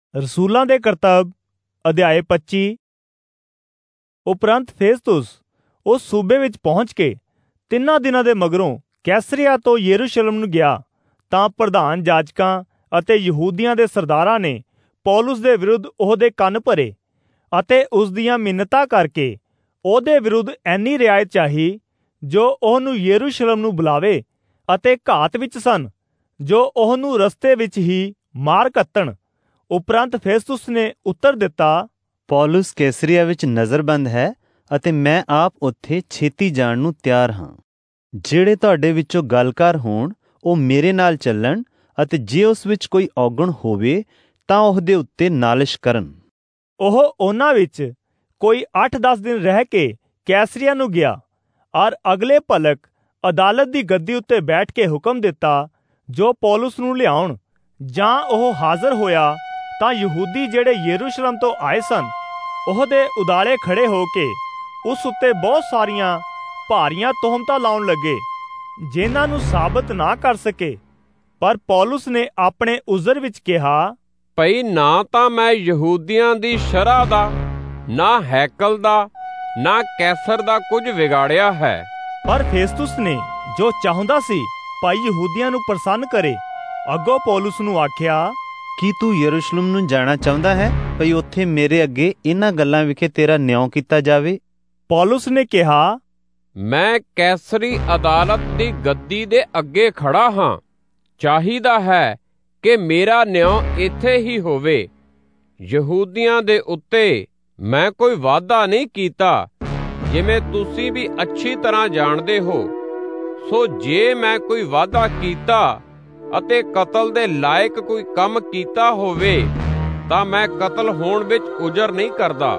ਰਸੂਲਾਂ ਦੇ ਕਰਤੱਵ ਅਧਿਆਇ 25। ਉਪਰੰਤ ਫੇਸਤੁਸ ਉਸ ਸੂਬੇ ਵਿੱਚ ਪਹੁੰਚ ਕੇ 3 ਦਿਨਾਂ ਦੇ ਮਗਰੋਂ ਕੈਸਰੀਆ ਤੋਂ ਯਰੂਸ਼ਲਮ ਨੂੰ ਗਿਆ ਤਾਂ ਪ੍ਰਧਾਨ ਜਾਜਕਾਂ ਅਤੇ ਯਹੂਦੀਆਂ ਦੇ ਸਰਦਾਰਾਂ ਨੇ ਪੌਲੁਸ ਦੇ ਵਿਰੁੱਧ ਉਹਦੇ ਕੰਨ ਭਰੇ ਅਤੇ ਉਸ ਦੀਆਂ ਮਿੰਨਤਾਂ ਕਰਕੇ ਉਹਦੇ ਵਿਰੁੱਧ ਐਨੀ ਰਿਆਇਤ ਚਾਹੀ ਜੋ ਉਹਨੂੰ ਯਰੂਸ਼ਲਮ ਨੂੰ ਬੁਲਾਵੇ ਅਤੇ ਘਾਤ ਵਿੱਚ ਸਨ ਜੋ ਉਹਨੂੰ ਰਸਤੇ ਵਿੱਚ ਹੀ ਮਾਰ ਕੱਤਣ। ਉਪਰੰਤ ਫੇਸਤੁਸ ਨੇ ਉੱਤਰ ਦਿੱਤਾ, ਪੌਲੁਸ ਕੈਸਰੀਆ ਵਿੱਚ ਨਜ਼ਰਬੰਦ ਹੈ ਅਤੇ ਮੈਂ ਆਪ ਉੱਥੇ ਛੇਤੀ ਜਾਣ ਨੂੰ ਤਿਆਰ ਹਾਂ। ਜਿਹੜੇ ਤੁਹਾਡੇ ਵਿੱਚੋਂ ਗਲਕਾਰ ਹੋਣ ਉਹ ਮੇਰੇ ਨਾਲ ਚੱਲਣ ਅਤੇ ਜੇ ਉਸ ਵਿੱਚ ਕੋਈ ਔਗਣ ਹੋਵੇ ਤਾਂ ਉਹਦੇ ਉੱਤੇ ਨਾਲਿਸ਼ ਕਰਨ। ਉਹ ਉਹਨਾਂ ਵਿੱਚ ਕੋਈ 8-10 ਦਿਨ ਰਹਿ ਕੇ ਕੈਸਰੀਆ ਨੂੰ ਗਿਆ ਔਰ ਅਗਲੇ ਭਲਕ ਅਦਾਲਤ ਦੀ ਗੱਦੀ ਉੱਤੇ ਬੈਠ ਕੇ ਹੁਕਮ ਦਿੱਤਾ ਜੋ ਪੌਲੁਸ ਨੂੰ ਲਿਆਉਣ। ਜਾਂ ਉਹ ਹਾਜ਼ਰ ਹੋਇਆ ਤਾਂ ਯਹੂਦੀ ਜਿਹੜੇ ਯਰੂਸ਼ਲਮ ਤੋਂ ਆਏ ਸਨ ਉਹਦੇ ਉਦਾਲੇ ਖੜੇ ਹੋ ਕੇ ਉਸ ਉੱਤੇ ਬਹੁਤ ਸਾਰੀਆਂ ਭਾਰੀਆਂ ਤੋਹਮਤਾਂ ਲਾਉਣ ਲੱਗੇ ਜਿਨ੍ਹਾਂ ਨੂੰ ਸਾਬਤ ਨਾ ਕਰ ਸਕੇ। ਪਰ ਪੌਲੁਸ ਨੇ ਆਪਣੇ ਉਜ਼ਰ ਵਿੱਚ ਕਿਹਾ, ਭਈ ਨਾ ਤਾਂ ਮੈਂ ਯਹੂਦੀਆਂ ਦੀ ਸ਼ਰ੍ਹਾ ਦਾ, ਨਾ ਹੈਕਲ ਦਾ, ਨਾ ਕੈਸਰ ਦਾ ਕੁਝ ਵਿਗਾੜਿਆ ਹੈ। ਪਰ ਫੇਸਤੁਸ ਨੇ ਜੋ ਚਾਹੁੰਦਾ ਸੀ ਭਾਈ ਯਹੂਦੀਆਂ ਨੂੰ ਪ੍ਰਸੰਨ ਕਰੇ ਅੱਗੋਂ ਪੌਲੁਸ ਨੂੰ ਆਖਿਆ, ਕੀ ਤੂੰ ਯਰੂਸ਼ਲਮ ਨੂੰ ਜਾਣਾ ਚਾਹੁੰਦਾ ਹੈ ਭਈ ਉੱਥੇ ਮੇਰੇ ਅੱਗੇ ਇਹਨਾਂ ਗੱਲਾਂ ਵਿਖੇ ਤੇਰਾ ਨਿਆਂ ਕੀਤਾ ਜਾਵੇ? ਪੌਲੁਸ ਨੇ ਕਿਹਾ, ਮੈਂ ਕੈਸਰੀ ਅਦਾਲਤ ਦੀ ਗੱਦੀ ਦੇ ਅੱਗੇ ਖੜਾ ਹਾਂ। ਚਾਹੀਦਾ ਹੈ ਕਿ ਮੇਰਾ ਨਿਆਂ ਇੱਥੇ ਹੀ ਹੋਵੇ। ਯਹੂਦੀਆਂ ਦੇ ਉੱਤੇ ਮੈਂ ਕੋਈ ਵਾਅਦਾ ਨਹੀਂ ਕੀਤਾ, ਜਿਵੇਂ ਤੁਸੀਂ ਵੀ ਅੱਛੀ ਤਰ੍ਹਾਂ ਜਾਣਦੇ ਹੋ। ਸੋ ਜੇ ਮੈਂ ਕੋਈ ਵਾਅਦਾ ਕੀਤਾ ਅਤੇ ਕਤਲ ਦੇ ਲਾਇਕ ਕੋਈ ਕੰਮ ਕੀਤਾ ਹੋਵੇ ਤਾਂ ਮੈਂ ਕਤਲ ਹੋਣ ਵਿੱਚ ਉਜਰ ਨਹੀਂ ਕਰਦਾ।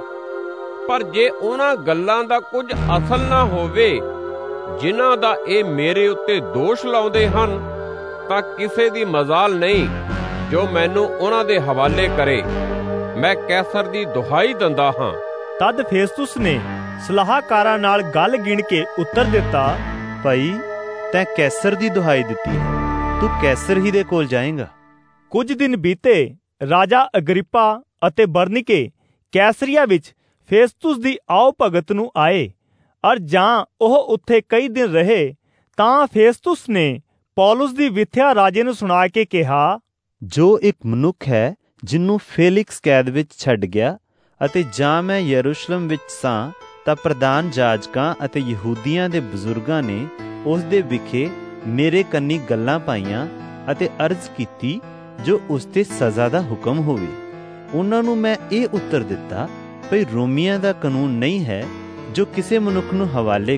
ਪਰ ਜੇ ਉਹਨਾਂ ਗੱਲਾਂ ਦਾ ਕੁਝ ਅਸਲ ਨਾ ਹੋਵੇ ਜਿਨ੍ਹਾਂ ਦਾ ਇਹ ਮੇਰੇ ਉੱਤੇ ਦੋਸ਼ ਲਾਉਂਦੇ ਹਨ ਤਾਂ ਕਿਸੇ ਦੀ ਮਜ਼ਾਲ ਨਹੀਂ ਜੋ ਮੈਨੂੰ ਉਹਨਾਂ ਦੇ ਹਵਾਲੇ ਕਰੇ। ਮੈਂ ਕੈਸਰ ਦੀ ਦੁਹਾਈ ਦਿੰਦਾ ਹਾਂ। ਤਦ ਫੇਸਤੁਸ ਨੇ ਸਲਾਹਕਾਰਾਂ ਨਾਲ ਗੱਲ ਗਿਣ ਕੇ ਉੱਤਰ ਦਿੱਤਾ, ਭਾਈ ਤੈਂ ਕੈਸਰ ਦੀ ਦੁਹਾਈ ਦਿੱਤੀ ਹੈ, ਤੂੰ ਕੈਸਰ ਹੀ ਦੇ ਕੋਲ ਜਾਏਂਗਾ। ਕੁਝ ਦਿਨ ਬੀਤੇ, ਰਾਜਾ ਅਗਰਿਪਾ ਅਤੇ ਬਰਨੀਕੇ ਕੈਸਰੀਆ ਵਿੱਚ ਫੇਸਤੁਸ ਦੀ ਆਓ ਭਗਤ ਨੂੰ ਆਏ ਔਰ ਜਾਂ ਉਹ ਉੱਥੇ ਕਈ ਦਿਨ ਰਹੇ ਤਾਂ ਫੇਸਤੁਸ ਨੇ ਪੌਲੁਸ ਦੀ ਵਿਥਿਆ ਰਾਜੇ ਨੂੰ ਸੁਣਾ ਕੇ ਕਿਹਾ, ਜੋ ਇੱਕ ਮਨੁੱਖ ਹੈ ਜਿਹਨੂੰ ਫੇਲਿਕਸ ਕੈਦ ਵਿੱਚ ਛੱਡ ਗਿਆ ਅਤੇ ਜਾਂ ਮੈਂ ਯਰੂਸ਼ਲਮ ਵਿੱਚ ਸਾਂ ਤਾਂ ਪ੍ਰਧਾਨ ਜਾਜਕਾਂ ਅਤੇ ਯਹੂਦੀਆਂ ਦੇ ਬਜ਼ੁਰਗਾਂ ਨੇ ਉਸ ਦੇ ਵਿਖੇ ਮੇਰੇ ਕੰਨੀ ਗੱਲਾਂ ਪਾਈਆਂ ਅਤੇ ਅਰਜ਼ ਕੀਤੀ ਜੋ ਉਸ ਤੇ ਸਜ਼ਾ ਦਾ ਹੁਕਮ ਹੋਵੇ। ਉਹਨਾਂ ਨੂੰ ਮੈਂ ਇਹ ਉੱਤਰ ਦਿੱਤਾ ਭਈ ਰੋਮੀਆਂ ਦਾ ਕਾਨੂੰਨ ਨਹੀਂ ਹੈ ਜੋ ਕਿਸੇ ਮਨੁੱਖ ਨੂੰ ਹਵਾਲੇ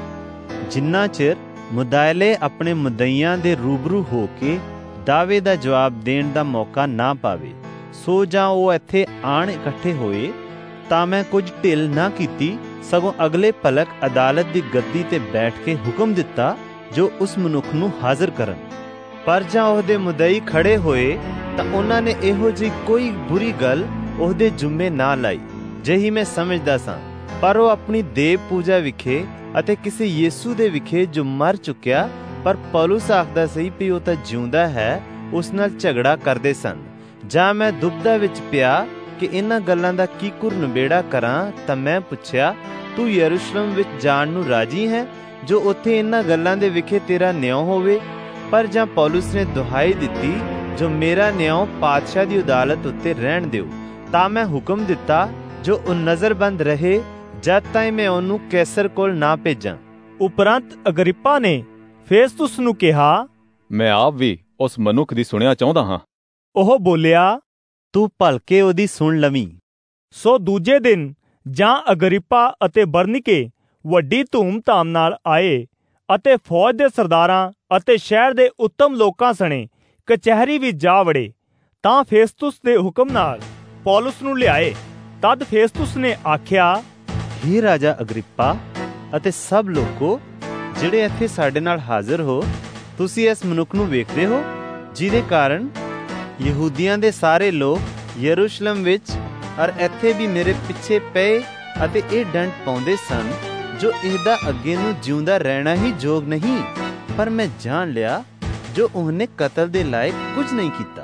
ਕਰਨ ਜਿੰਨਾ ਚਿਰ ਮੁਦਾਇਲੇ ਆਪਣੇ ਮੁਦਈਆਂ ਦੇ ਰੂਬਰੂ ਹੋ ਕੇ ਦਾਅਵੇ ਦਾ ਜਵਾਬ ਦੇਣ ਦਾ ਮੌਕਾ ਨਾ ਪਾਵੇ। ਸੋ ਜਾਂ ਉਹ ਇੱਥੇ ਆਣ ਇਕੱਠੇ ਹੋਏ ਤਾਂ ਮੈਂ ਕੁਝ ਢਿੱਲ ਨਾ ਕੀਤੀ, ਸਗੋਂ ਅਗਲੇ ਭਲਕ ਅਦਾਲਤ ਦੀ ਗੱਦੀ ਤੇ ਬੈਠ ਕੇ ਹੁਕਮ ਦਿੱਤਾ ਜੋ ਉਸ ਮਨੁੱਖ ਨੂੰ ਹਾਜ਼ਰ ਕਰਨ। ਪਰ ਜਾਂ ਉਹਦੇ ਮੁਦਈ ਖੜੇ ਹੋਏ ਤਾਂ ਉਹਨਾਂ ਨੇ ਇਹੋ ਜਿਹੀ ਕੋਈ ਬੁਰੀ ਗੱਲ ਉਹਦੇ ਜੁੰਮੇ ਨਾ ਲਾਈ ਜਿਹੀ ਮੈਂ ਸਮਝਦਾ ਸਾਂ। ਪਰ ਉਹ ਆਪਣੀ ਦੇਵ ਪੂਜਾ ਵਿਖੇ ਅਤੇ ਕਿਸੇ ਯੀਸੂ ਦੇ ਵਿਖੇ ਜੋ ਮਰ ਚੁੱਕਿਆ ਪਰ ਪੌਲੁਸ ਆਖਦਾ ਸੀ ਵੀ ਉਹ ਤਾਂ ਜਿਉਂਦਾ ਹੈ, ਉਸ ਨਾਲ ਝਗੜਾ ਕਰਦੇ ਸਨ। ਜਾਂ ਮੈਂ ਦੁਬਦਾ ਵਿੱਚ ਪਿਆ ਕਿ ਇਹਨਾਂ ਗੱਲਾਂ ਦਾ ਕੀ ਕੁਰ ਨਿਬੇੜਾ ਕਰਾਂ ਤਾਂ ਮੈਂ ਪੁੱਛਿਆ, ਤੂੰ ਯਰੂਸ਼ਲਮ ਵਿੱਚ ਜਾਣ ਨੂੰ ਰਾਜੀ ਹੈ ਜੋ ਉੱਥੇ ਇਹਨਾਂ ਗੱਲਾਂ ਦੇ ਵਿਖੇ ਤੇਰਾ ਨਿਆਂ ਹੋਵੇ? ਪਰ ਜਾਂ ਪੌਲੁਸ ਨੇ ਦੁਹਾਈ ਦਿੱਤੀ, ਜੋ ਮੇਰਾ ਨਿਆਂ ਪਾਤਸ਼ਾਹ ਦੀ ਅਦਾਲਤ ਉੱਤੇ ਰਹਿਣ ਦਿਓ। ਤਾਂ ਮੈਂ ਹੁਕਮ ਦਿੱਤਾ ਜੋ ਉਹ ਨਜ਼ਰਬੰਦ ਰਹੇ ਜਦ ਤਾਈਂ ਮੈਂ ਉਹਨੂੰ ਕੈਸਰ ਕੋਲ ਨਾ ਭੇਜਾਂ। ਉਪਰੰਤ ਅਗਰਿਪਾ ਨੇ ਫੇਸਤੁਸ ਨੂੰ ਕਿਹਾ, ਮੈਂ ਆਪ ਵੀ ਉਸ ਮਨੁੱਖ ਦੀ ਸੁਣਿਆ ਚਾਹੁੰਦਾ ਹਾਂ। ਉਹ ਬੋਲਿਆ, ਤੂੰ ਭਲਕੇ ਉਹਦੀ ਸੁਣ ਲਵੀਂ। ਸੋ ਦੂਜੇ ਦਿਨ ਜਾਂ ਅਗਰਿਪਾ ਅਤੇ ਬਰਨੀਕੇ ਵੱਡੀ ਧੂਮ-ਧਾਮ ਨਾਲ ਆਏ ਅਤੇ ਫੌਜ ਦੇ ਸਰਦਾਰਾਂ ਅਤੇ ਸ਼ਹਿਰ ਦੇ ਉੱਤਮ ਲੋਕਾਂ ਸਣੇ ਕਚਹਿਰੀ ਵਿੱਚ ਜਾ ਵੜੇ ਤਾਂ ਫੇਸਤੁਸ ਦੇ ਹੁਕਮ ਨਾਲ ਪੌਲੁਸ ਨੂੰ ਲਿਆਏ। ਤਦ ਫੇਸਤੁਸ ਨੇ ਆਖਿਆ, ਹੇ ਰਾਜਾ ਅਗਰਿਪਾ ਅਤੇ ਸਭ ਲੋਕੋ ਜਿਹੜੇ ਇੱਥੇ ਸਾਡੇ ਨਾਲ ਹਾਜ਼ਰ ਹੋ, ਤੁਸੀਂ ਇਸ ਮਨੁੱਖ ਨੂੰ ਵੇਖਦੇ ਹੋ ਜਿਹਦੇ ਕਾਰਨ ਯਹੂਦੀਆਂ ਦੇ ਸਾਰੇ ਲੋਕ ਯਰੂਸ਼ਲਮ ਵਿੱਚ ਔਰ ਇੱਥੇ ਵੀ ਮੇਰੇ ਪਿੱਛੇ ਪਏ ਅਤੇ ਇਹ ਡੰਡ ਪਾਉਂਦੇ ਸਨ ਜੋ ਇਹਦਾ ਅੱਗੇ ਨੂੰ ਜਿਉਂਦਾ ਰਹਿਣਾ ਹੀ ਯੋਗ ਨਹੀਂ। ਪਰ ਮੈਂ ਜਾਣ ਲਿਆ ਜੋ ਉਹਨੇ ਕਤਲ ਦੇ ਲਾਇਕ ਕੁਝ ਨਹੀਂ ਕੀਤਾ।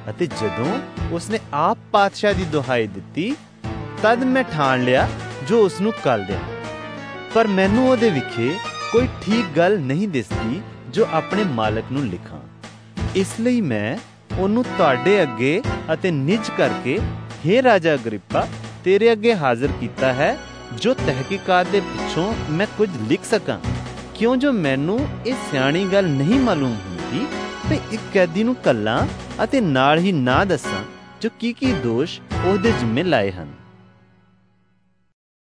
ਅਤੇ ਜਦੋਂ ਉਸਨੇ ਆਪ ਪਾਤਸ਼ਾਹ ਦੀ ਦੁਹਾਈ ਦਿੱਤੀ, ਤਦ ਮੈਂ ਠਾਣ ਲਿਆ ਜੋ ਉਸ ਨੂੰ ਕੱਲ ਦਿਆਂ। ਪਰ ਮੈਨੂੰ ਉਹਦੇ ਵਿਖੇ ਕੋਈ ਠੀਕ ਗੱਲ ਨਹੀਂ ਦਿਸਦੀ ਜੋ ਆਪਣੇ ਮਾਲਕ ਨੂੰ ਲਿਖਾਂ। ਇਸ ਲਈ ਮੈਂ ਉਹਨੂੰ ਤੁਹਾਡੇ ਅੱਗੇ ਅਤੇ ਨਿੱਜ ਕਰਕੇ, ਹੇ ਰਾਜਾ ਅਗਰਿਪਾ, ਤੇਰੇ ਅੱਗੇ ਹਾਜ਼ਰ ਕੀਤਾ ਹੈ, ਜੋ ਤਹਿਕੀਕਾਤ ਦੇ ਪਿੱਛੋਂ ਮੈਂ ਕੁਝ ਲਿਖ ਸਕਾਂ, ਕਿਉਂ ਜੋ ਮੈਨੂੰ ਇਹ ਸਿਆਣੀ ਗੱਲ ਨਹੀਂ ਮਾਲੂਮ ਹੁੰਦੀ ਤੇ ਇੱਕ ਕੈਦੀ ਨੂੰ ਕੱਲਾਂ ਅਤੇ ਨਾਲ ਹੀ ਨਾ ਦੱਸਾਂ ਜੋ ਕੀ ਦੋਸ਼ ਉਹਦੇ ਜ਼ਿੰਮੇ ਲਾਏ ਹਨ।